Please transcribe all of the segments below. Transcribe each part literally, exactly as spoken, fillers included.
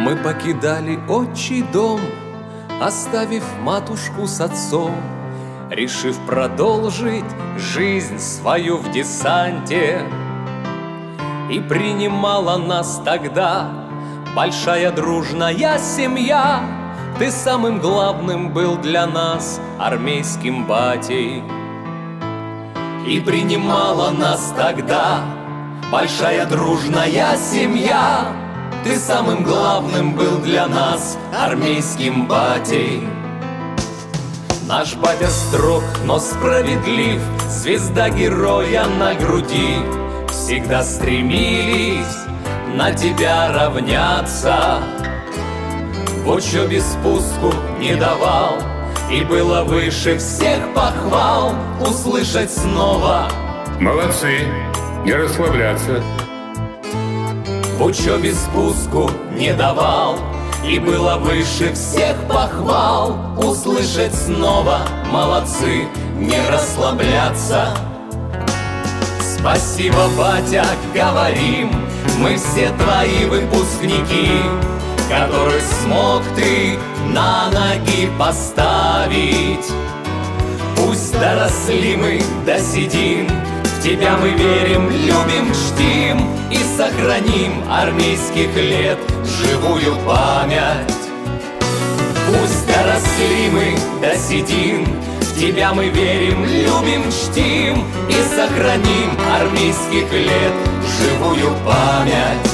Мы покидали отчий дом, оставив матушку с отцом, решив продолжить жизнь свою в десанте. И принимала нас тогда большая дружная семья. Ты самым главным был для нас армейским батей. И принимала нас тогда большая дружная семья. Ты самым главным был для нас армейским батей. Наш батя строг, но справедлив, звезда героя на груди. Всегда стремились на тебя равняться. В учебе спуску не давал, и было выше всех похвал услышать снова: молодцы, не расслабляться. В учебе спуску не давал, и было выше всех похвал услышать снова: молодцы, не расслабляться. Спасибо, батя, говорим мы все твои выпускники, которых смог ты на ноги поставить. Пусть доросли мы, досидим, в тебя мы верим, любим, чтим и сохраним армейских лет живую память. Пусть доросли мы, досидим, в тебя мы верим, любим, чтим и сохраним армейских лет живую память.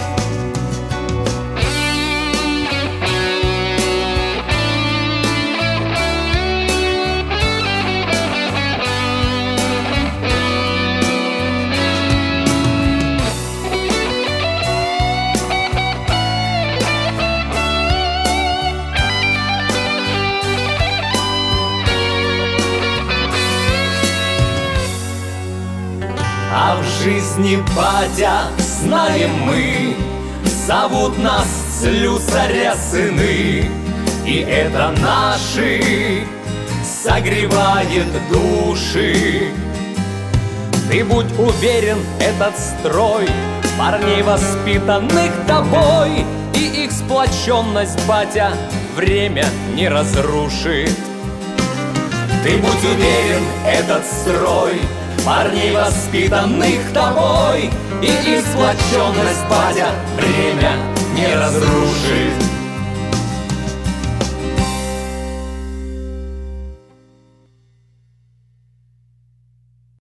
А в жизни, батя, знаем мы, зовут нас слюсаря сыны, и это наши согревает души. Ты будь уверен, этот строй парней, воспитанных тобой, и их сплоченность, батя, время не разрушит. Ты будь уверен, этот строй парней, воспитанных тобой, и их сплоченность, батя, время не разрушит.